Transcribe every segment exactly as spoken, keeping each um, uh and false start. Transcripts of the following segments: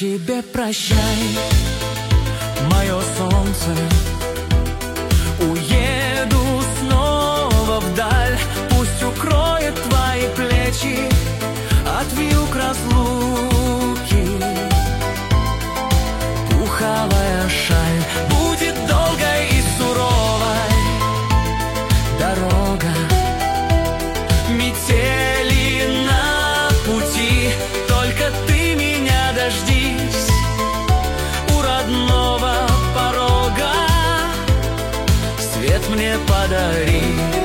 тебе прощай, мое солнце. Уеду снова вдаль, пусть укроет твои плечи от вьюг разлуки. Пуховая шаль будет долгой и суровой дорога, метели на пути, только ты меня дождись у родного порога, свет мне подари.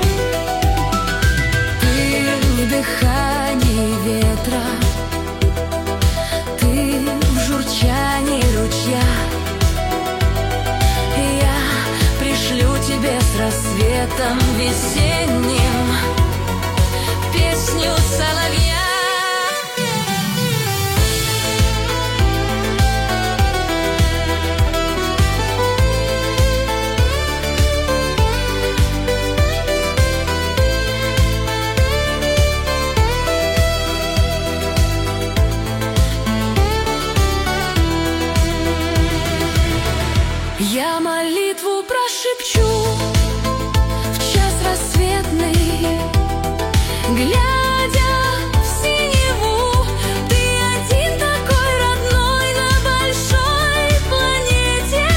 Ты в дыхании ветра, ты в журчании ручья. Я пришлю тебе с рассветом весенним песню соловья. Я молитву прошепчу в час рассветный, глядя в синеву. Ты один такой родной на большой планете.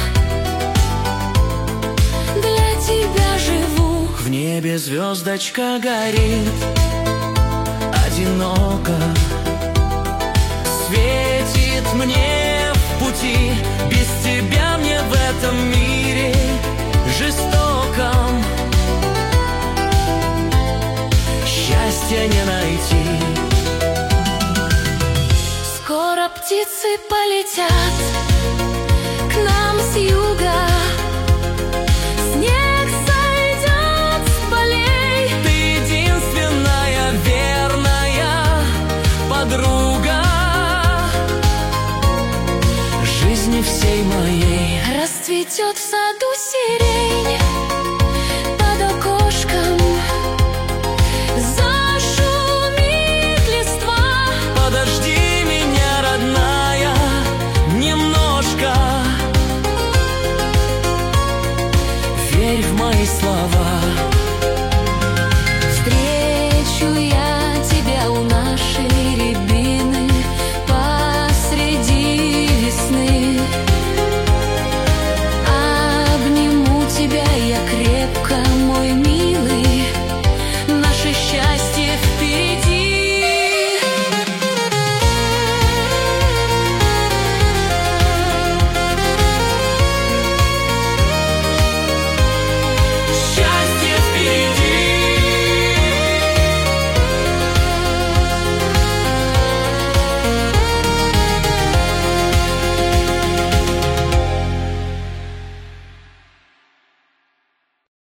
Для тебя живу. В небе звездочка горит одиноко, светит мне в пути. Без тебя мне в этом мире жестоком счастья не найти. Скоро птицы полетят к нам с юга, снег сойдет с полей. Ты единственная верная подруга жизни всей моей. Расцветет в саду сирень,